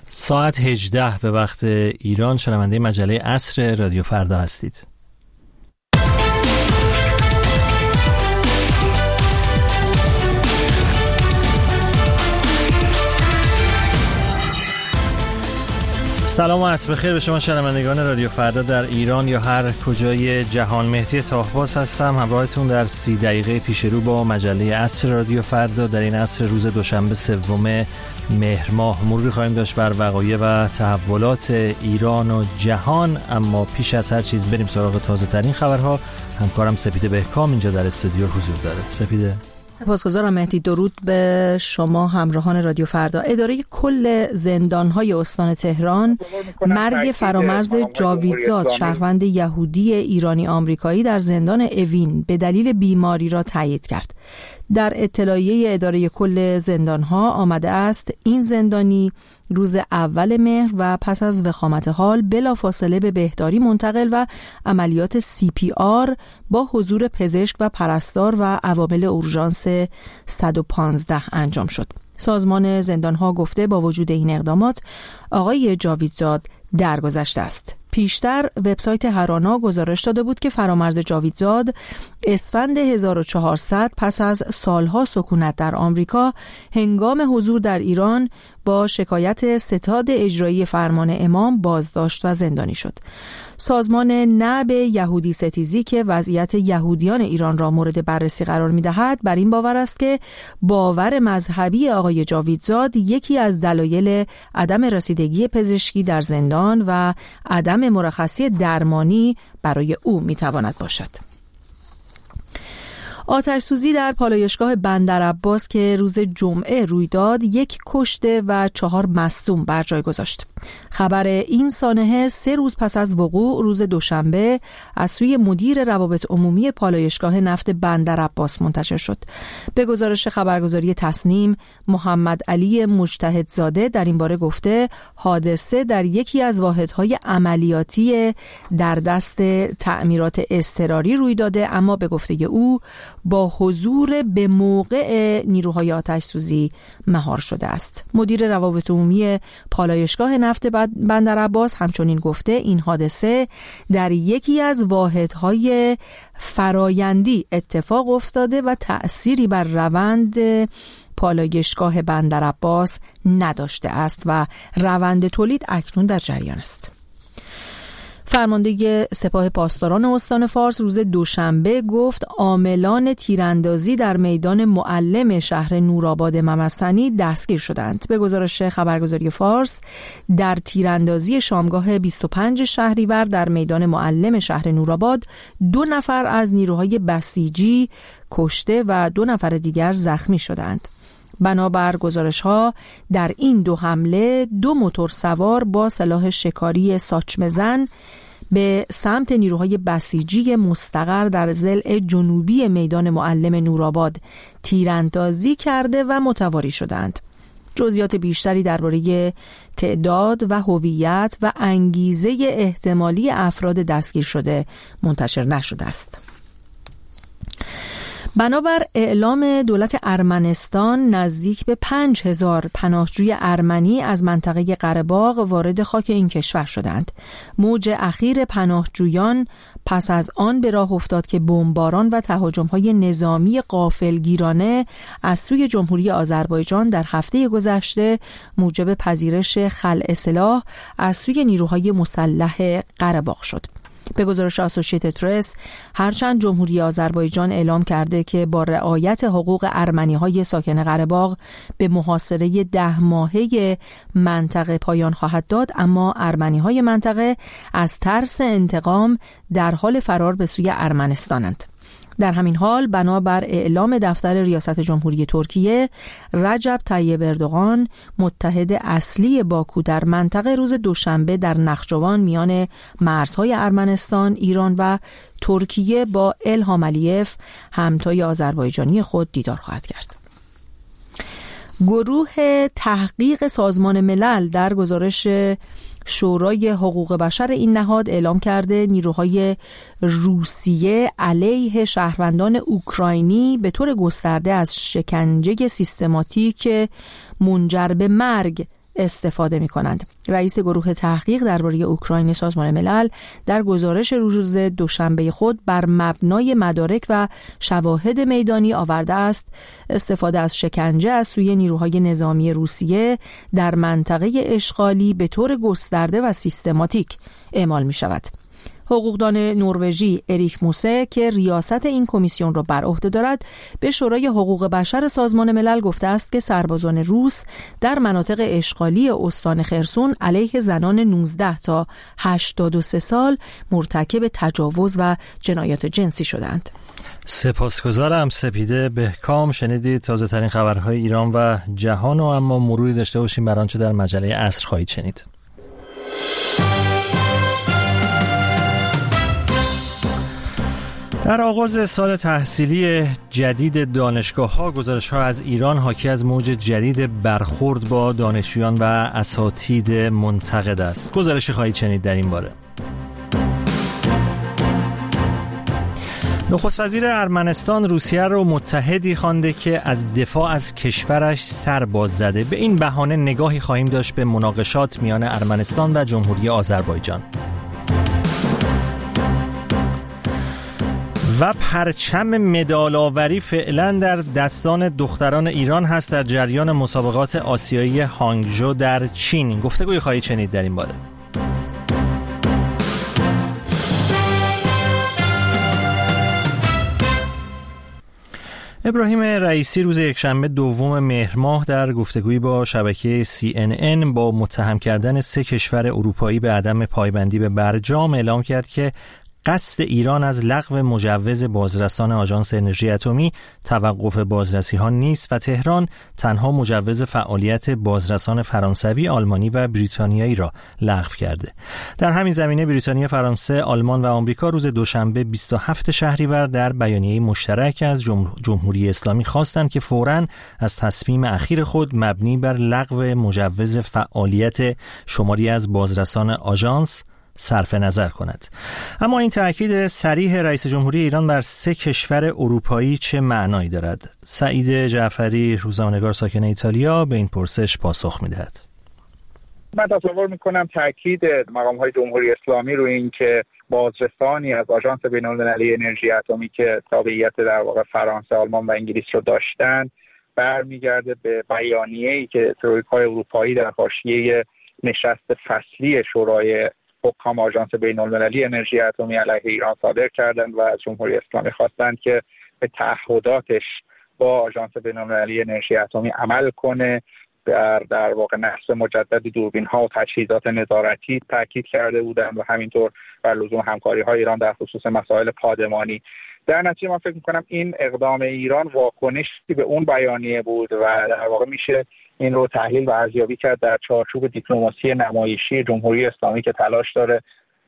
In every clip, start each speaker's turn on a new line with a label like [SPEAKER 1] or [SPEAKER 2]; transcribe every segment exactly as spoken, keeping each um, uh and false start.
[SPEAKER 1] ساعت هجده به وقت ایران، شنونده مجله عصر رادیو فردا هستید. سلام و عصر بخیر به شما شنوندگان رادیو فردا در ایران یا هر کجای جهان. مهدی طاهباز هستم، همراهتون در سی دقیقه پیش رو با مجله عصر رادیو فردا در این عصر روز دوشنبه سوم مهر ماه. مروری خواهیم داشت بر وقایع و تحولات ایران و جهان، اما پیش از هر چیز بریم سراغ تازه ترین خبرها. همکارم سپیده بهکام اینجا در استودیو حضور داره. سپیده.
[SPEAKER 2] سپاسگزارم مهدی. درود به شما همراهان رادیو فردا. اداره کل زندان‌های استان تهران مرگ فرامرز جاویدزاد، شهروند یهودی ایرانی آمریکایی در زندان اوین به دلیل بیماری را تایید کرد. در اطلاعیه اداره کل زندان‌ها آمده است این زندانی روز اول مهر و پس از وخامت حال بلافاصله به بهداری منتقل و عملیات سی پی آر با حضور پزشک و پرستار و عوامل اورژانس صد و پانزده انجام شد. سازمان زندان‌ها گفته با وجود این اقدامات آقای جاویدزاد درگذشته است. پیشتر وبسایت هرانا گزارش داده بود که فرامرز جاویدزاد اسفند هزار و چهارصد پس از سالها سکونت در آمریکا هنگام حضور در ایران با شکایت ستاد اجرایی فرمان امام بازداشت و زندانی شد. سازمان نعب یهودی ستیزی که وضعیت یهودیان ایران را مورد بررسی قرار می‌دهد بر این باور است که باور مذهبی آقای جاویدزاد یکی از دلایل عدم رسیدگی پزشکی در زندان و عدم مرخصی درمانی برای او می‌تواند باشد. آتش سوزی در پالایشگاه بندرعباس که روز جمعه روی داد یک کشته و چهار مصدوم بر جای گذاشت. خبر این سانحه سه روز پس از وقوع روز دوشنبه از سوی مدیر روابط عمومی پالایشگاه نفت بندرعباس منتشر شد. به گزارش خبرگزاری تصنیم، محمد علی مجتهدزاده در این باره گفته حادثه در یکی از واحدهای عملیاتی در دست تعمیرات اضطراری روی داده، اما به گفته او با حضور به موقع نیروهای آتش سوزی مهار شده است. مدیر روابط عمومی پالایشگاه نفت بندرعباس همچنین گفته این حادثه در یکی از واحدهای فرایندی اتفاق افتاده و تأثیری بر روند پالایشگاه بندرعباس نداشته است و روند تولید اکنون در جریان است. فرمانده سپاه پاسداران استان فارس روز دوشنبه گفت عاملان تیراندازی در میدان معلم شهر نورآباد ممسنی دستگیر شدند. به گزارش خبرگزاری فارس در تیراندازی شامگاه بیست و پنج شهریور در میدان معلم شهر نورآباد دو نفر از نیروهای بسیجی کشته و دو نفر دیگر زخمی شدند. بنابر گزارش‌ها در این دو حمله دو موتور سوار با سلاح شکاری ساچمه‌زن به سمت نیروهای بسیجی مستقر در ضلع جنوبی میدان معلم نورآباد تیراندازی کرده و متواری شدند. جزئیات بیشتری درباره تعداد و هویت و انگیزه احتمالی افراد دستگیر شده منتشر نشده است. بنابر اعلام دولت ارمنستان نزدیک به پنج هزار پناهجوی ارمنی از منطقه قره باغ وارد خاک این کشور شدند. موج اخیر پناهجویان پس از آن به راه افتاد که بمباران و تهاجم‌های نظامی غافلگیرانه از سوی جمهوری آذربایجان در هفته گذشته موجب پذیرش خلع سلاح از سوی نیروهای مسلح قره باغ شد. به گزارش اسوسییتد پرس، هرچند جمهوری آذربایجان اعلام کرده که با رعایت حقوق ارمنی‌های ساکن قره باغ به محاصره ده ماهه منطقه پایان خواهد داد، اما ارمنی‌های منطقه از ترس انتقام در حال فرار به سوی ارمنستانند. در همین حال بنابر اعلام دفتر ریاست جمهوری ترکیه، رجب طیب اردوغان متحد اصلی باکو در منطقه روز دوشنبه در نخجوان میان مرزهای ارمنستان، ایران و ترکیه با الهام علیف همتای آذربایجانی خود دیدار خواهد کرد. گروه تحقیق سازمان ملل در گزارش شورای حقوق بشر این نهاد اعلام کرده نیروهای روسیه علیه شهروندان اوکراینی به طور گسترده از شکنجه سیستماتیک منجر به مرگ استفاده می‌کنند. رئیس گروه تحقیق درباره اوکراین سازمان ملل در گزارش روز دوشنبه خود بر مبنای مدارک و شواهد میدانی آورده است استفاده از شکنجه از سوی نیروهای نظامی روسیه در منطقه اشغالی به طور گسترده و سیستماتیک اعمال می‌شود. حقوقدان نروژی اریک موسه که ریاست این کمیسیون را بر عهده دارد به شورای حقوق بشر سازمان ملل گفته است که سربازان روس در مناطق اشغالی استان خرسون علیه زنان نوزده تا هشتاد و سه سال مرتکب تجاوز و جنایات جنسی شدند.
[SPEAKER 1] سپاسگزارم سپیده بهکام. شنیدید تازه ترین خبرهای ایران و جهان و اما مروری داشته باشیم بر آنچه در مجله عصر خواهید شنید. در آغاز سال تحصیلی جدید دانشگاه‌ها، گزارش‌ها از ایران حاکی از موج جدید برخورد با دانشجویان و اساتید منتقد است. گزارشی خواهید شنید در این باره. نخست وزیر ارمنستان روسیه را متحدی خوانده که از دفاع از کشورش سر باز زده. به این بهانه نگاهی خواهیم داشت به مناقشات میان ارمنستان و جمهوری آذربایجان. و پرچم مدال‌آوری فعلا در دستان دختران ایران هست در جریان مسابقات آسیایی هانگژو در چین. گفتگوی خواهید شنید در این باره. ابراهیم رئیسی روز یکشنبه دوم مهر ماه در گفتگویی با شبکه سی ان ان با متهم کردن سه کشور اروپایی به عدم پایبندی به برجام اعلام کرد که قصد ایران از لغو مجوز بازرسان آژانس انرژی اتمی توقف بازرسی ها نیست و تهران تنها مجوز فعالیت بازرسان فرانسوی، آلمانی و بریتانیایی را لغو کرده. در همین زمینه بریتانیا، فرانسه، آلمان و آمریکا روز دوشنبه بیست و هفتم شهریور در بیانیه مشترک از جمهوری اسلامی خواستند که فوراً از تصمیم اخیر خود مبنی بر لغو مجوز فعالیت شماری از بازرسان آژانس صرف نظر کند. اما این تأکید صریح رئیس جمهوری ایران بر سه کشور اروپایی چه معنایی دارد؟ سعید جعفری، روزنامه‌نگار ساکن ایتالیا، به این پرسش پاسخ می‌دهد.
[SPEAKER 3] من تصور می‌کنم تأکید مقام‌های جمهوری اسلامی رو این که بازرسانی از آژانس بین‌المللی انرژی اتمی که تابعیت در واقع فرانسه، آلمان و انگلیس رو داشتن برمیگرده به بیانیه‌ای که ترویکای اروپایی در حاشیه نشست فصلی شورای حکام آژانس بین‌المللی انرژی اتمی علیه ایران صادر کردند و از جمهوری اسلامی خواستند که به تعهداتش با آژانس بین‌المللی انرژی اتمی عمل کنه. در در واقع نصب مجدد دوربین‌ها و تجهیزات نظارتی تاکید کرده بودند و همینطور بر لزوم همکاری‌های ایران در خصوص مسائل پادمانی. در نتیجه من فکر می‌کنم این اقدام ایران واکنشی به اون بیانیه بود و در واقع میشه این رو تحلیل و ارزیابی کرد در چارچوب دیپلماسی نمایشی جمهوری اسلامی که تلاش داره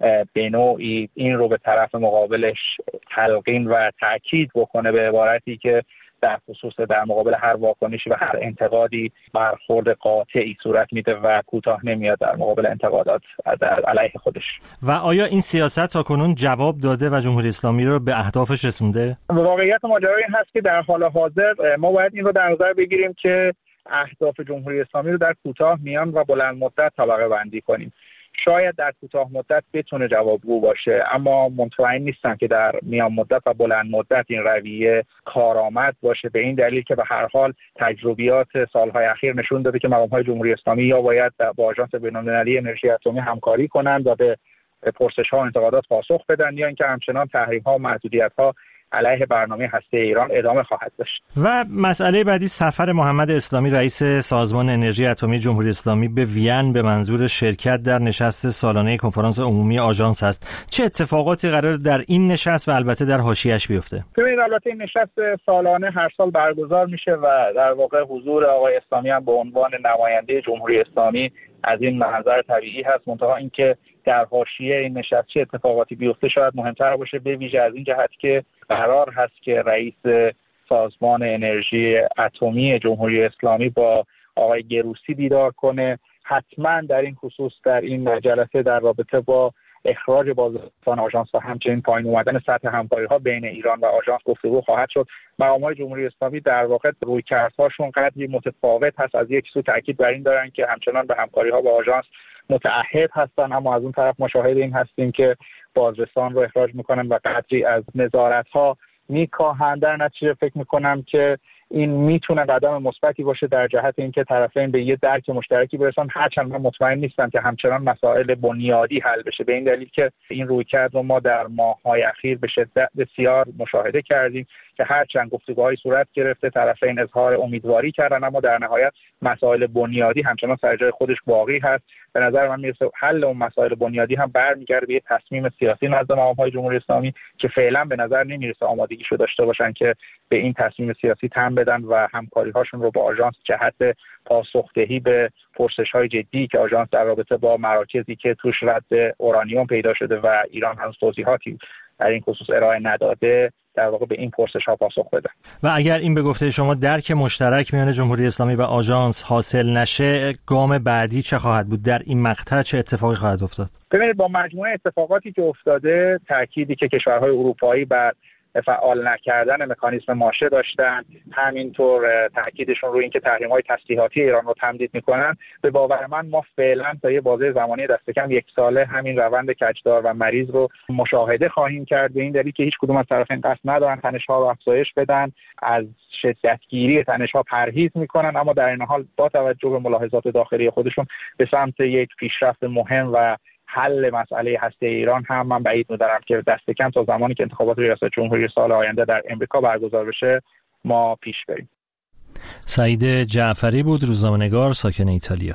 [SPEAKER 3] به نوعی این رو به طرف مقابلش تلقین و تاکید بکنه به عبارتی که در خصوص در مقابل هر واکنشی و هر انتقادی برخورد قاطعی صورت میده و کوتاه نمیاد در مقابل انتقادات علیه خودش.
[SPEAKER 1] و آیا این سیاست تاکنون جواب داده و جمهوری اسلامی رو به اهدافش رسونده؟
[SPEAKER 3] واقعیت ماجرا این هست که در حال حاضر ما باید این رو در نظر بگیریم که اهداف جمهوری اسلامی رو در کوتاه، میان و بلند مدت طبقه بندی کنیم. شاید در کوتاه مدت بتونه جوابگو باشه، اما مطمئن نیستم که در میان مدت و بلند مدت این رویه کارآمد باشه، به این دلیل که به هر حال تجربیات سالهای اخیر نشون داده که مقام‌های جمهوری اسلامی یا باید با آژانس بین‌المللی انرژی اتمی همکاری کنند و به پرسش‌ها و انتقادات پاسخ بدن، یا اینکه همچنان تحریم‌ها و محدودیت‌ها علیه برنامه هسته ایران ادامه خواهد داشت.
[SPEAKER 1] و مسئله بعدی سفر محمد اسلامی رئیس سازمان انرژی اتمی جمهوری اسلامی به وین به منظور شرکت در نشست سالانه کنفرانس عمومی آژانس است. چه اتفاقاتی قرار در این نشست و البته در حاشیه‌اش بیفته؟
[SPEAKER 3] ببینید، البته این نشست سالانه هر سال برگزار میشه و در واقع حضور آقای اسلامی هم به عنوان نماینده جمهوری اسلامی از این منظر طبیعی هست. منتها اینکه در حاشیه این نشست چه اتفاقاتی بیفته شاید مهمتر باشه، به ویژه از این جهت که قرار هست که رئیس سازمان انرژی اتمی جمهوری اسلامی با آقای گروسی دیدار کنه. حتما در این خصوص در این جلسه در رابطه با اخراج بازرسان آژانس و همچنین پایین اومدن سطح همکاری‌ها بین ایران و آژانس گفتگو خواهد شد. مقام‌های جمهوری اسلامی در واقع رویکردهاشون قدری متفاوت هست. از یک سو تاکید بر این دارن که همچنان به همکاری‌ها با آژانس متعهد هستن، اما از اون طرف مشاهد این هستیم که بازرسان رو اخراج میکنن و قدری از نظارت‌ها میکاهند. در نتیجه فکر میکنم که این میتونه قدم مثبتی باشه در جهت اینکه طرفین به یه درک مشترکی برسن، هرچند من مطمئن نیستم که همچنان مسائل بنیادی حل بشه، به این دلیل که این رویکرد رو ما در ماه‌های اخیر به شدت بسیار مشاهده کردیم که هرچند گفتگوهای صورت گرفته، طرفین اظهار امیدواری کردن، اما در نهایت مسائل بنیادی همچنان سر جای خودش باقی هست. به نظر من میرسه حل اون مسائل بنیادی هم برمیگرده به یه تصمیم سیاسی نزد مقام‌های جمهوری اسلامی که فعلا به نظر نمیرسه آمادگیشو داشته باشن که به این تصمیم سیاسی تن بدن و همکاری‌هاشون رو با آژانس جهت پاسخدهی به پرسش‌های جدی که آژانس در رابطه با مراکزی که توش رد اورانیوم پیدا شده و ایران هنوز توضیحاتی در این خصوص ارائه نداده، در واقع به این پرسش‌ها پاسخ بده.
[SPEAKER 1] و اگر این به گفته شما درک مشترک میان جمهوری اسلامی و آژانس حاصل نشه، گام بعدی چه خواهد بود؟ در این مقطع چه اتفاقی خواهد افتاد؟
[SPEAKER 3] ببینید، با مجموعه اتفاقاتی که افتاده، تأکیدی که کشورهای اروپایی بر فعال نکردن مکانیزم ماشه داشتن، همینطور تاکیدشون روی اینکه تحریم‌های تسلیحاتی ایران رو تمدید میکنن، به باور من ما فعلا تا یه بازه زمانی دست کم یک ساله همین روند کجدار و مریض رو مشاهده خواهیم کرد، به این دلیل که هیچ کدوم از طرفین قصد ندارن تنش‌ها رو افزایش بدن، از شدتگیری تنش‌ها پرهیز میکنن، اما در این حال با توجه به ملاحظات داخلی خودشون به سمت یک پیشرفت مهم و حل مسئله هسته ایران هم من بعید می‌دارم که دست کم تا زمانی که انتخابات ریاست جمهوری سال آینده در امریکا برگزار بشه ما پیش بریم.
[SPEAKER 1] سعید جعفری بود، روزنامه‌نگار ساکن ایتالیا.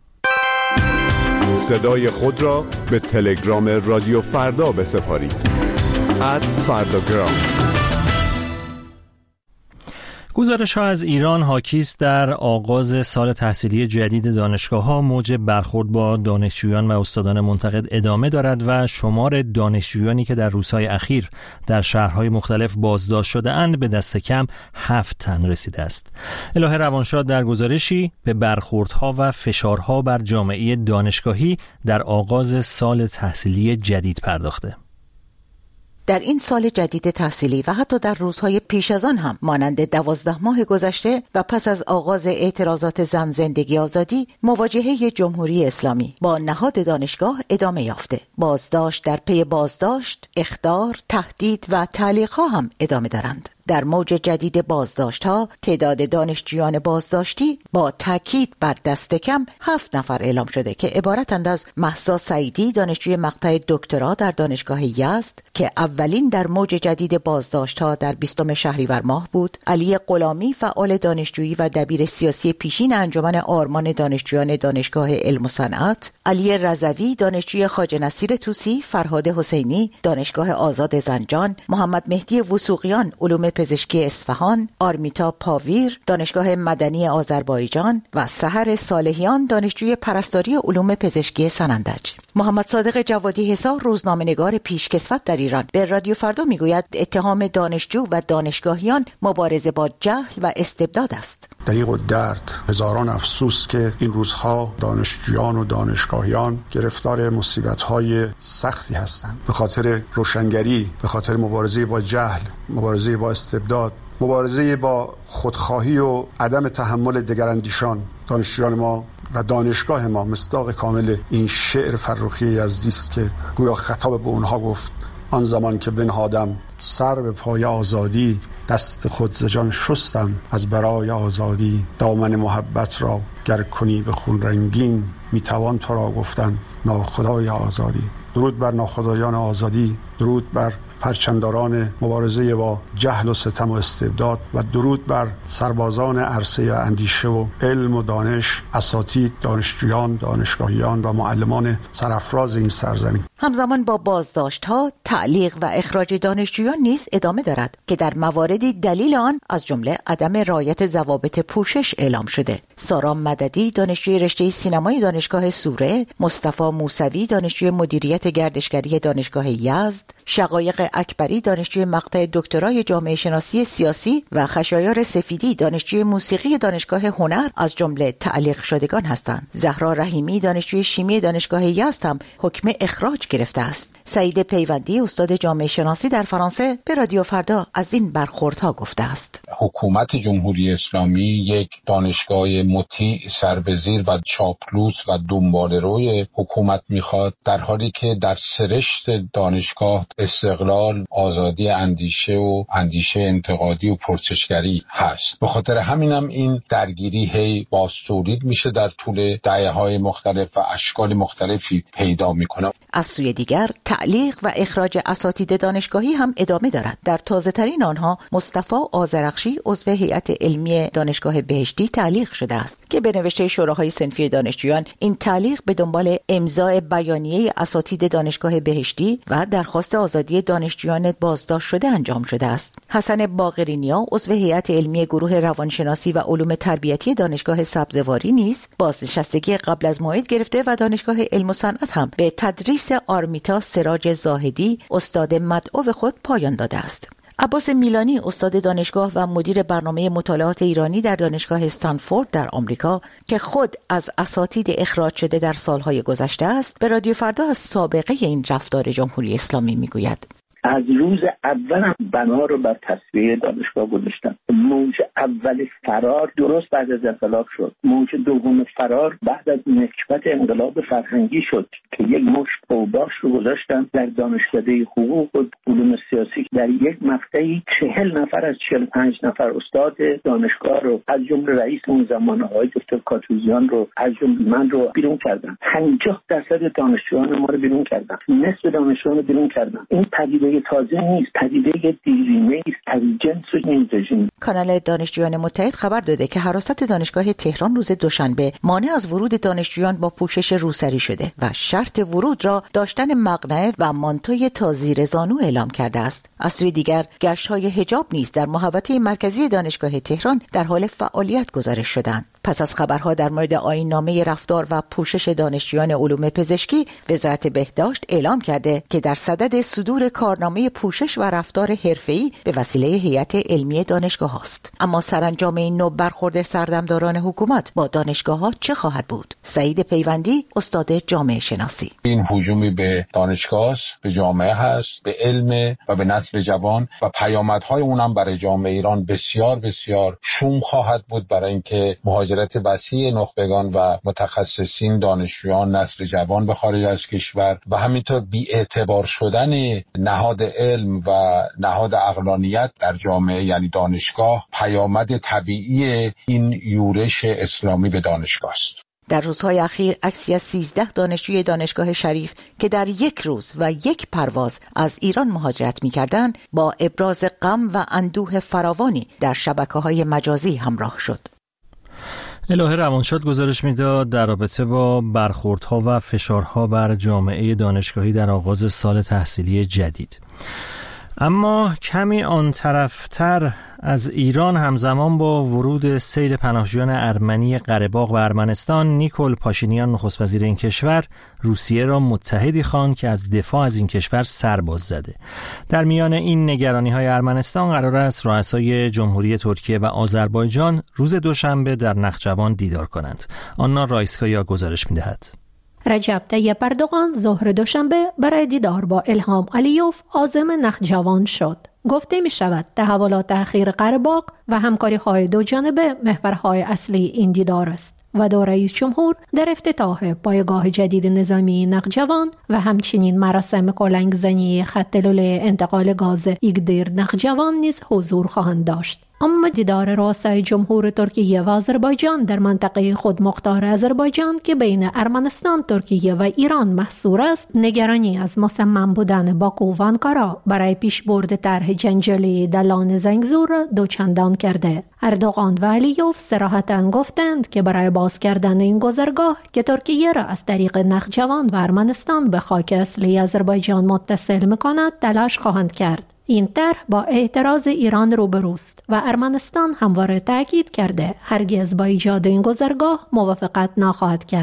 [SPEAKER 4] صدای خود را به تلگرام رادیو فردا بسپارید. ات فرداگرام.
[SPEAKER 1] گزارش ها از ایران حاکی است در آغاز سال تحصیلی جدید دانشگاه ها موج برخورد با دانشجویان و استادان منتقد ادامه دارد و شمار دانشجویانی که در روزهای اخیر در شهرهای مختلف بازداشت شده اند به دست کم هفت تن رسیده است. الهه روانشاد در گزارشی به برخوردها و فشارها بر جامعه دانشگاهی در آغاز سال تحصیلی جدید پرداخته.
[SPEAKER 5] در این سال جدید تحصیلی و حتی در روزهای پیش از آن هم مانند دوازده ماه گذشته و پس از آغاز اعتراضات زن زندگی آزادی، مواجهه جمهوری اسلامی با نهاد دانشگاه ادامه یافته. بازداشت در پی بازداشت، اخطار، تهدید و تعلیق‌ها هم ادامه دارند. در موج جدید بازداشت‌ها تعداد دانشجویان بازداشتی با تاکید بر دست کم هفت نفر اعلام شده که عبارتند از مهسا سعیدی دانشجوی مقطع دکترا در دانشگاه یزد که اولین در موج جدید بازداشت‌ها در بیستم شهریور ماه بود، علی غلامی فعال دانشجویی و دبیر سیاسی پیشین انجمن آرمان دانشجویان دانشگاه علم و صنعت، علی رضوی دانشجوی خواجه نصیر طوسی، فرهاد حسینی دانشگاه آزاد زنجان، محمد مهدی وثوقیان علوم پزشکی اصفهان، آرمیتا پاویر دانشگاه مدنی آذربایجان و سحر صالحیان دانشجوی پرستاری علوم پزشکی سنندج. محمد صادق جوادی حسا روزنامه‌نگار پیشکسوت در ایران به رادیو فردا میگوید اتهام دانشجو و دانشگاهیان مبارزه با جهل و استبداد است.
[SPEAKER 6] دریغ و درد، هزاران افسوس که این روزها دانشجویان و دانشگاهیان گرفتار مصیبت‌های سختی هستند به خاطر روشنگری، به خاطر مبارزه با جهل، مبارزه با استبداد، مبارزه با خودخواهی و عدم تحمل دگراندیشان. دانشجویان ما و دانشگاه ما مصداق کامل این شعر فرخی یزدی است که گویا خطاب به اونها گفت آن زمان که بنهادم سر به پای آزادی، دست خود ز جان شستم از برای آزادی، دامن محبت را گر کنی به خون رنگین، میتوان تو را گفتن ناخدای آزادی. درود بر ناخدایان آزادی، درود بر پرچمداران مبارزه با جهل و ستم و استبداد و درود بر سربازان عرصه اندیشه و علم و دانش، اساتید، دانشجویان، دانشگاهیان و معلمان سرافراز این سرزمین.
[SPEAKER 5] همزمان با بازداشت‌ها، تعلیق و اخراج دانشجویان نیز ادامه دارد که در مواردی دلیل آن از جمله عدم رعایت ضوابط پوشش اعلام شده. سارا مددی دانشجوی رشته سینمای دانشگاه سوره، مصطفی موسوی دانشجوی مدیریت گردشگری دانشگاه یزد، شقایق اکبری دانشجوی مقطع دکترای جامعه شناسی سیاسی و خشایار سفیدی دانشجوی موسیقی دانشگاه هنر از جمله تعلیق شدگان هستند. زهرا رحیمی دانشجوی شیمی دانشگاه یزد هم حکم اخراج گرفته است. سعید پیوندی استاد جامعه شناسی در فرانسه به رادیو فردا از این برخوردها گفته است.
[SPEAKER 7] حکومت جمهوری اسلامی یک دانشگاه مطیع سربزیر و چاپلوس و دنباله‌روی حکومت میخواد، در حالی که در سرشت دانشگاه استقلال، آزادی اندیشه و اندیشه انتقادی و پرسشگری هست. به خاطر همینم این درگیری هی بازتولید میشه، در طول دهه‌های مختلف و اشکال مختلفی پیدا میکنه.
[SPEAKER 5] از سوی دیگر تعلیق و اخراج اساتید دانشگاهی هم ادامه دارد. در تازه ترین آنها مصطفی آذرخشی عضو هیئت علمی دانشگاه بهشتی تعلیق شده است که به نوشته شوراهای صنفی دانشجویان این تعلیق به دنبال امضای بیانیه اساتید دانشگاه بهشتی و درخواست آزادی دانشجویان بازداشت شده انجام شده است. حسن باقرینیا عضو هیئت علمی گروه روانشناسی و علوم تربیتی دانشگاه سبزواری نیز بازنشستگی قبل از موعد گرفته و دانشگاه علم و صنعت هم به تدریس آرمیتا سراج زاهدی استاد مدعو خود پایان داده است. عباس میلانی استاد دانشگاه و مدیر برنامه مطالعات ایرانی در دانشگاه استنفورد در آمریکا که خود از اساتید اخراج شده در سالهای گذشته است، به رادیو فردا از سابقه این رفتار جمهوری اسلامی میگوید.
[SPEAKER 8] از روز اول هم بنا رو بر تصفیه دانشگاه گذاشتن. موج اول فرار درست بعد از انقلاب شد. موج دوم فرار بعد از نکبت انقلاب فرهنگی شد که یک مشت اوباش رو گذاشتن در دانشکده حقوق و علوم سیاسی. در یک مقطعی چهل نفر از چهل و پنج نفر استاد دانشگاه رو از جمله رئیس اون زمان آقای دکتر کاتوزیان رو از جمله من رو بیرون کردن. پنجاه درصد دانشجویان ما رو بیرون کردن. نصف دانشجویان رو بیرون کردن. این پدیده تازه نیست، پدیده دیرینه است از جنس این رژیم.
[SPEAKER 5] کانال دانشجویان متحد خبر داده که حراست دانشگاه تهران روز دوشنبه مانع از ورود دانشجویان با پوشش روسری شده و شرط ورود را داشتن مقنعه و مانتوی تا زیر زانو اعلام کرده است. از سوی دیگر گشت‌های حجاب نیز در محوطه مرکزی دانشگاه تهران در حال فعالیت گزارش شدند. پس از خبرها در مورد آیین‌نامه رفتار و پوشش دانشجویان علوم پزشکی، وزارت بهداشت اعلام کرده که در صدد صدور کارنامه پوشش و رفتار حرفه‌ای به وسیله هیئت علمی دانشگاه است. اما سرانجام این نوع برخورد سردمداران حکومت با دانشگاه‌ها چه خواهد بود؟ سعید پیوندی استاد جامعه شناسی:
[SPEAKER 7] این هجومی به دانشگاه، به جامعه هست، به علم و به نسل جوان و پیامدهای اونم برای جامعه ایران بسیار بسیار شوم خواهد بود، برای اینکه مهاجرت وسیع نخبگان و متخصصین، دانشجویان، نسل جوان به خارج از کشور و همینطور بی‌اعتبار شدن نهاد علم و نهاد عقلانیت در جامعه یعنی دانشگاه پیامد طبیعی این یورش اسلامی به دانشگاه است.
[SPEAKER 5] در روزهای اخیر عکسی از سیزده دانشجوی دانشگاه شریف که در یک روز و یک پرواز از ایران مهاجرت می‌کردند با ابراز غم و اندوه فراوانی در شبکه‌های مجازی همراه شد.
[SPEAKER 1] الهه روانشاد گزارش میداد در رابطه با برخوردها و فشارها بر جامعه دانشگاهی در آغاز سال تحصیلی جدید. اما کمی آن طرفتر از ایران همزمان با ورود سیل پناهجویان ارمنی قره‌باغ و ارمنستان، نیکول پاشینیان نخست وزیر این کشور روسیه را متحدی خواند که از دفاع از این کشور سرباز زده. در میان این نگرانی‌های ارمنستان قرار است رؤسای جمهوری ترکیه و آذربایجان روز دوشنبه در نخجوان دیدار کنند. آنا رایسکایا گزارش می‌دهد.
[SPEAKER 9] رجب طیب اردوغان ظهر دوشنبه برای دیدار با الهام علیوف عازم نخجوان شد. گفته می شود تحولات اخیر قره‌باغ و همکاری های دو جانبه محورهای اصلی این دیدار است و دو رئیس جمهور در افتتاح پایگاه جدید نظامی نخجوان و همچنین مراسم کلنگ زنی خط لوله انتقال گاز ایگدیر نخجوان نیز حضور خواهند داشت. اما دیدار رؤسای جمهور ترکیه و آذربایجان در منطقه خودمختار آذربایجان که بین ارمنستان، ترکیه و ایران محصور است، نگرانی از مصمم بودن باکو و آنکارا برای پیشبرد طرح جنجالی دلان زنگزور را دوچندان کرده. اردوغان و علیوف صراحتاً گفتند که برای باز کردن این گذرگاه که ترکیه را از طریق نخجوان و ارمنستان به خاک اصلی آذربایجان متصل می‌کند تلاش خواهند کرد. این طرح با اعتراض ایران روبروست و ارمنستان همواره تاکید کرده هرگز با ایجاد این گذرگاه موافقت نخواهد کرد.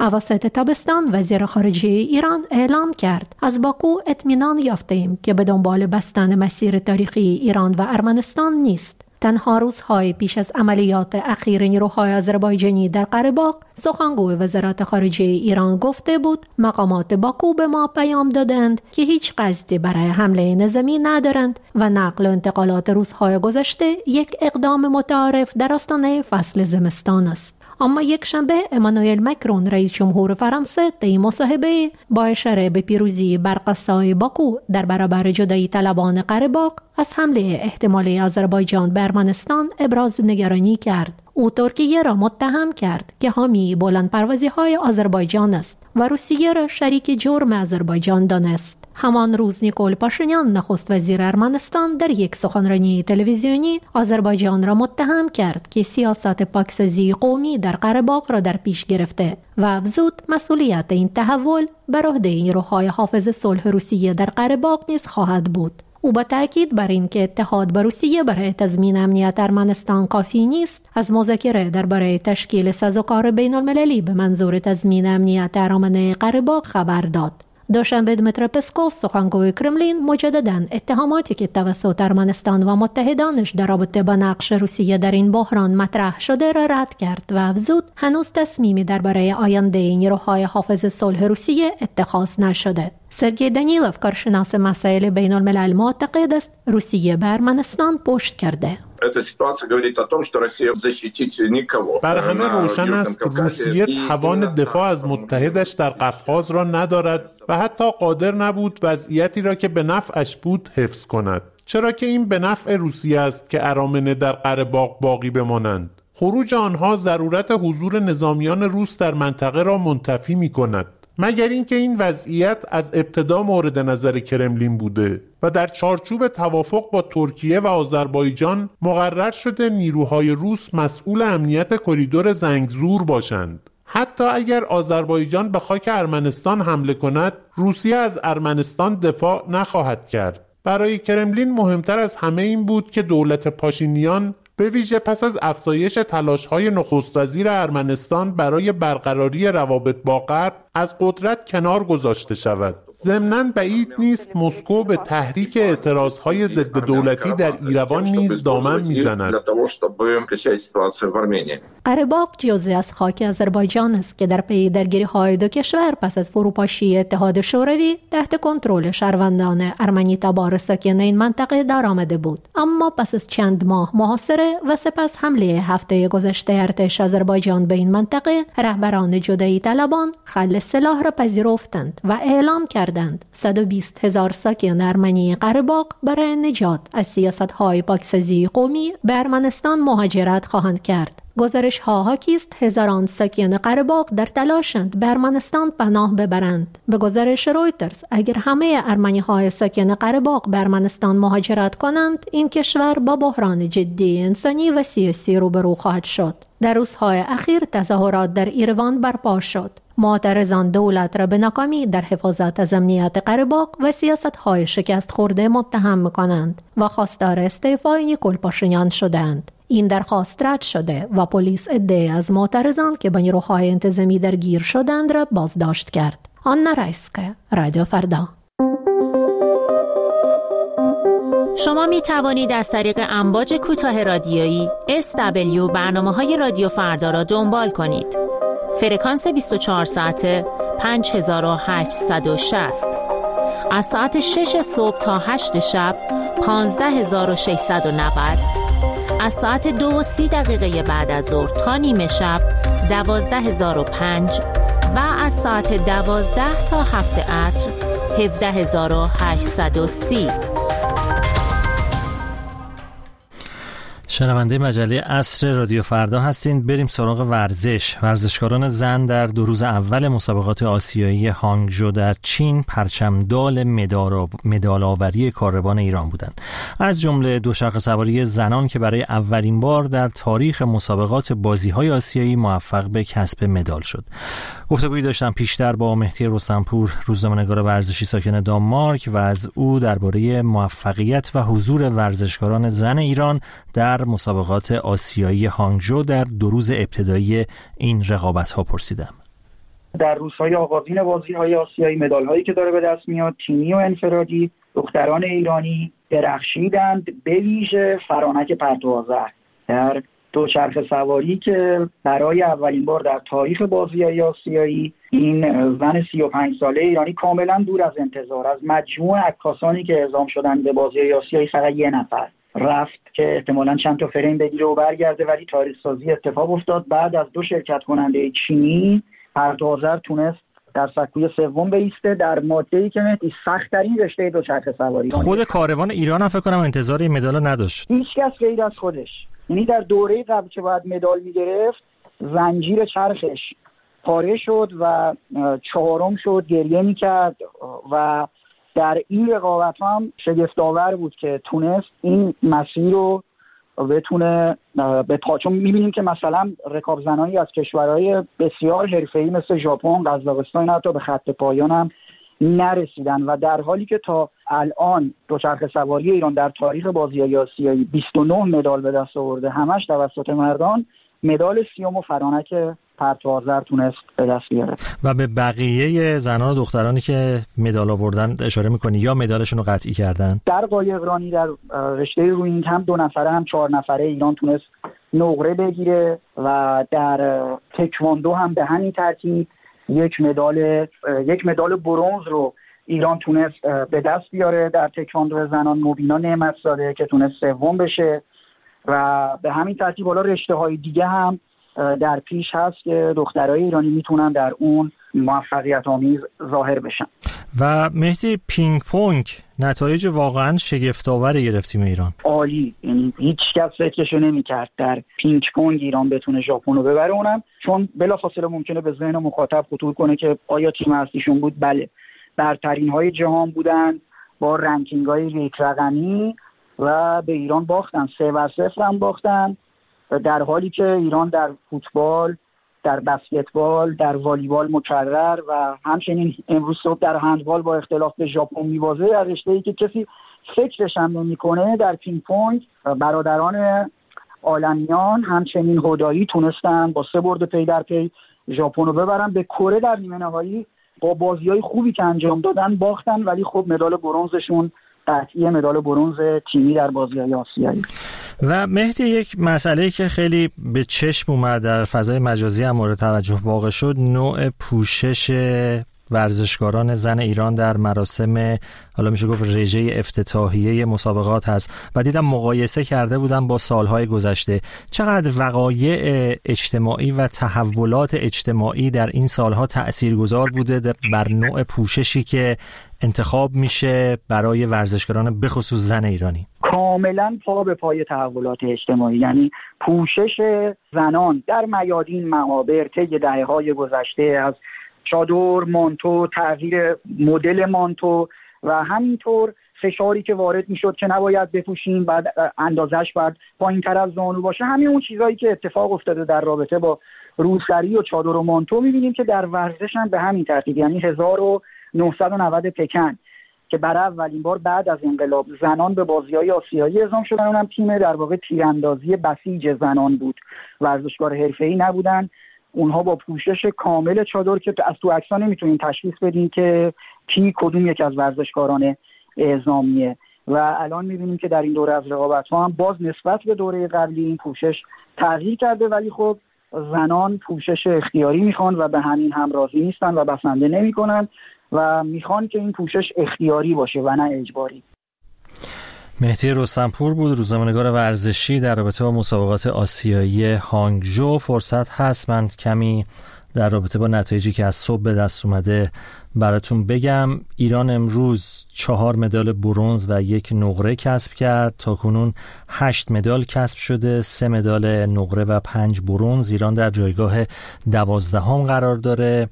[SPEAKER 9] اواسط تابستان وزیر خارجه ایران اعلام کرد از باکو اطمینان یافته‌ایم که به دنبال بستن مسیر تاریخی ایران و ارمنستان نیست. تنها روزهای پیش از عملیات اخیر نیروهای آذربایجانی در قره‌باغ، سخنگوی وزارت خارجه ایران گفته بود مقامات باکو به ما پیام دادند که هیچ قصدی برای حمله نظامی ندارند و نقل و انتقالات روزهای گذشته یک اقدام متعارف در آستانه فصل زمستان است. اما یک شنبه امانوئل مکرون رئیس جمهور فرانسه طی مصاحبه با اشاره به پیروزی بر قصای باکو در برابر جدایی طلبان قره‌باغ از حمله احتمالی آذربایجان به ارمنستان ابراز نگرانی کرد. او ترکیه را متهم کرد که حامی بلندپروازی‌های آذربایجان است و روسیه را شریک جرم آذربایجان دانست. همان روز نیکول پاشینیان نخست وزیر ارمنستان در یک سخنرانی تلویزیونی آذربایجان را متهم کرد که سیاست پاکسازی قومی در قره‌باغ را در پیش گرفته و افزود مسئولیت این تحول بر عهده نیروهای حافظ صلح روسیه در قره‌باغ نیز خواهد بود. او با تاکید بر این که اتحاد با روسیه برای تضمین امنیت ارمنستان کافی نیست، از مذاکره درباره تشکیل سازوکار بین‌المللی به منظور تضمین امنیت ارامنه قره‌باغ خبر داد. دوشنبه دمیتر پسکوف سخنگوی کرملین مجدداً اتهاماتی که توسط ارمنستان و متحدانش در رابطه با نقش روسیه در این بحران مطرح شده را رد کرد و افزود هنوز تصمیمی درباره آینده نیروهای حافظ صلح روسیه اتخاذ نشده. سرگئی دانیلوف کارشناس مسائل بین الملل معتقد است روسیه به ارمنستان پشت کرده.
[SPEAKER 10] بر همه روشن است روسیه توان دفاع از متحدش در قفقاز را ندارد و حتی قادر نبود وضعیتی را که به نفعش بود حفظ کند، چرا که این به نفع روسیه است که ارامنه در قره‌باغ باقی بمانند. خروج آنها ضرورت حضور نظامیان روس در منطقه را منتفی می کند، مگر اینکه این وضعیت از ابتدا مورد نظر کرملین بوده و در چارچوب توافق با ترکیه و آذربایجان مقرر شده نیروهای روس مسئول امنیت کریدور زنگزور باشند. حتی اگر آذربایجان به خاک ارمنستان حمله کند، روسیه از ارمنستان دفاع نخواهد کرد. برای کرملین مهمتر از همه این بود که دولت پاشینیان به ویژه پس از افزایش تلاش‌های نخست وزیر ارمنستان برای برقراری روابط با غرب از قدرت کنار گذاشته شود. ضمناً بعید نیست مسکو به تحریک اعتراضهای ضد دولتی در ایروان نیز دامن میزند.
[SPEAKER 9] قره‌باغ جزئی از خاک آذربایجان است که در پی درگیری‌های دو کشور پس از فروپاشی اتحاد شوروی تحت کنترل شهروندان ارمنی تبار ساکن این منطقه درآمده بود. اما پس از چند ماه محاصره و سپس حمله هفته گذشته ارتش آذربایجان به این منطقه، رهبران جدایی طلبان خل سلاح را پذیرفتند و اعلام کردند صد و بیست هزار ساکن ارمنی قره‌باغ برای نجات از سیاست‌های پاکسازی قومی به ارمنستان مهاجرت خواهند کرد. گزارش‌ها حاکی است هزاران ساکن قره‌باغ در تلاشند به ارمنستان پناه ببرند. به گزارش رویترز اگر همه ارمنی‌های ساکن قره‌باغ به ارمنستان مهاجرت کنند، این کشور با بحران جدی انسانی و سیاسی روبرو خواهد شد. در روزهای اخیر تظاهرات در ایروان برپا شد. معترضان دولت را به ناکامی در حفاظت از امنیت قره‌باغ و سیاست‌های شکست خورده متهم می‌کنند و خواستار استعفای نیکول پاشینیان شدند. این درخواست رد شده و پلیس عده‌ای از معترضان که با نیروهای انتظامی درگیر شدند را بازداشت کرد. آنا رایسکه، رادیو فردا.
[SPEAKER 11] شما می توانید از طریق امواج کوتاه رادیویی اس دبلیو برنامه‌های رادیو فردا را دنبال کنید. فرکانس بیست و چهار ساعته پنج هزار و هشتصد و شصت، از ساعت شش صبح تا هشت شب پانزده هزار و ششصد و نود، از ساعت دو و سی دقیقه بعد از ظهر تا نیمه شب دوازده هزار و پنج و از ساعت دوازده تا هفت عصر هفده هزار و هشتصد و سی.
[SPEAKER 1] شنونده مجله عصر رادیو فردا هستین. بریم سراغ ورزش. ورزشکاران زن در دو روز اول مسابقات آسیایی هانگژو در چین پرچمدال مدال آوری کاروان ایران بودند. از جمله دوچرخه سواری زنان که برای اولین بار در تاریخ مسابقات بازی‌های آسیایی موفق به کسب مدال شد. گفتگویی داشتم پیشتر با مهدی رستمپور، روزنامه‌نگار ورزشی ساکن دانمارک، و از او درباره موفقیت و حضور ورزشکاران زن ایران در مسابقات آسیایی هانگژو در دو روز ابتدایی این رقابت‌ها پرسیدم.
[SPEAKER 3] در روزهای آغازین بازی‌های آسیایی مدال‌هایی که داره به دست میاد تیمی و انفرادی، دختران ایرانی درخشیدند، به ویژه فرانک پرتوآذر در دوچرخه سواری که برای اولین بار در تاریخ بازی‌های آسیایی این زن سی و پنج ساله ایرانی کاملا دور از انتظار از مجموع عکاسانی که اعزام شدن به بازی‌های آسیایی فقط یه نفر رفت که احتمالاً چند تا فریم بگیره و برگرده، ولی تاریخ سازی اتفاق افتاد. بعد از دو شرکت کننده چینی پرتوآذر تونست در سکوی سوم بیسته در ماده‌ای که مهدی سخت‌ترین رشته دوچرخه سواری.
[SPEAKER 1] خود کاروان ایران هم فکر کنم انتظار این مدال نداشت.
[SPEAKER 3] هیچ کس غیر از خودش. یعنی در دوره قبل که باید مدال می‌گرفت زنجیر چرخش پاره شد و چهارم شد، گریه می‌کرد و در این رقابت هم شگفت‌آور بود که تونست این مسیر رو بتونه به پا، چون می‌بینیم که مثلا رکاب زنانی از کشورهای بسیار حرفه‌ای مثل ژاپن، قزاقستان حتی به خط پایان هم نرسیدن و در حالی که تا الان دوچرخه سواری ایران در تاریخ بازی‌های آسیایی بیست و نه مدال به دست آورده، همش توسط مردان، مدال سیوم و فرانک پرتوآذر تونست به دست بیاره.
[SPEAKER 1] و به بقیه زنان و دخترانی که مدال آوردن اشاره می‌کنی یا مدالشون رو قطعی کردن؟
[SPEAKER 3] در قایقرانی در رشته روینگ هم دو نفره هم چهار نفره ایران تونست نقره بگیره و در تکواندو هم به همین ترتیب یک مدال یک مدال برنز رو ایران تونست به دست بیاره در تکواندو زنان. مبینا نعمت‌زاده که تونست سوم بشه و به همین ترتیب بالا رشته‌های دیگه هم در پیش هست که دخترای ایرانی میتونن در اون موفقیت آمیز ظاهر بشن.
[SPEAKER 1] و مهدی پینگ پونگ نتایج واقعا شگفت‌آور گرفتیم ایران.
[SPEAKER 3] عالی، یعنی هیچ کس فکرشو نمی‌کرد در پینگ پونگ ایران بتونه ژاپن رو ببره، اونم چون بلافاصله ممکنه به ذهن مخاطب خطور کنه که آیا تیم اصلیشون بود؟ بله، برترین‌های جهان بودن با رنکینگ‌های ریت رقمی و به ایران باختن، سه بر صفر هم باختن، در حالی که ایران در فوتبال، در بسکتبال، در والیبال مکرر و همچنین امروز صبح در هندبال با اختلاف به ژاپن می‌بازه، در رشته‌ای که کسی فکرش هم نمی‌کنه در پینگ پونگ برادران عالمیان همچنین هدایی تونستن با سه برد پی در پی ژاپن رو ببرن. به کره در نیمه نهایی با بازی‌های خوبی که انجام دادن باختن، ولی خب مدال برنزشون قطعی مدال برنز تیمی در بازی‌های آسیایی.
[SPEAKER 1] و مهدی یک مسئله که خیلی به چشم اومد در فضای مجازی هم مورد توجه واقع شد، نوع پوشش ورزشکاران زن ایران در مراسم، حالا میشه گفت رژه افتتاحیه مسابقات هست و دیدم مقایسه کرده بودم با سالهای گذشته. چقدر وقایع اجتماعی و تحولات اجتماعی در این سالها تأثیرگذار بوده بر نوع پوششی که انتخاب میشه برای ورزشکاران به خصوص زن ایرانی؟
[SPEAKER 3] کاملا پا به پای تحولات اجتماعی، یعنی پوشش زنان در میادین محابر طی دهه‌های گذشته، از چادر، مانتو، تغییر مدل مانتو و همینطور فشاری که وارد میشد که نباید بپوشیم، بعد اندازش باید پایین‌تر از زانو باشه، همین اون چیزایی که اتفاق افتاده در رابطه با روسری و چادر و مانتو می‌بینیم که در ورزش هم به همین ترتیب، یعنی هزار و نهصد و نود پکن که برای اولین بار بعد از انقلاب زنان به بازی‌های آسیایی اعزام شدن، اونم تیم در واقع تیراندازی بسیج زنان بود، ورزشکار حرفه‌ای نبودن. اونها با پوشش کامل چادر که از تو عکس‌ها نمیتونیم تشخیص بدیم که کی کدوم یک از ورزشکاران اعزامیه و الان می‌بینیم که در این دوره از رقابت‌ها هم باز نسبت به دوره قبلی این پوشش تغییر کرده، ولی خب زنان پوشش اختیاری میخوان و به همین هم راضی نیستن و بسنده نمی‌کنن و میخوان که این پوشش اختیاری باشه و نه اجباری.
[SPEAKER 1] مهدی رستمپور بود، روزنامه‌نگار ورزشی، در رابطه با مسابقات آسیایی هانگژو. فرصت هست من کمی در رابطه با نتایجی که از صبح به دست اومده براتون بگم. ایران امروز چهار مدال برنز و یک نقره کسب کرد. تاکنون هشت مدال کسب شده، سه مدال نقره و پنج برنز. ایران در جایگاه دوازدهم قرار داره.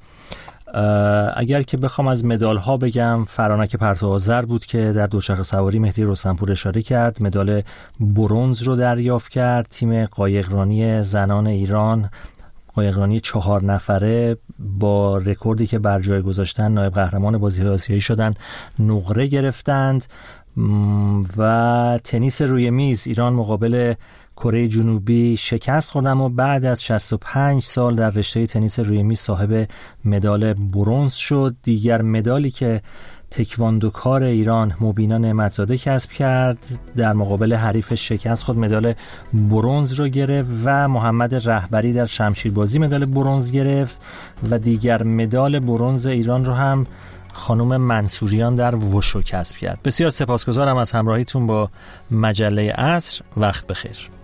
[SPEAKER 1] اگر که بخوام از مدال ها بگم، فرانک پرتوآذر بود که در دوچرخه سواری مهدی رستمپور اشاره کرد، مدال برنز رو دریافت کرد. تیم قایقرانی زنان ایران، قایقرانی چهار نفره، با رکوردی که بر جای گذاشتن نایب قهرمان بازی‌های آسیایی شدن، نقره گرفتند. و تنیس روی میز، ایران مقابل کره جنوبی شکست خوردم و بعد از شصت و پنج سال در رشته تنیس روی میز صاحب مدال برنز شد. دیگر مدالی که تکواندوکار ایران مبینا نعمتزاده کسب کرد، در مقابل حریفش شکست خود مدال برنز رو گرفت و محمد رهبری در شمشیربازی مدال برنز گرفت و دیگر مدال برنز ایران رو هم خانم منصوریان در وشو کسب کرد. بسیار سپاسگزارم از همراهیتون با مجله عصر. وقت بخیر.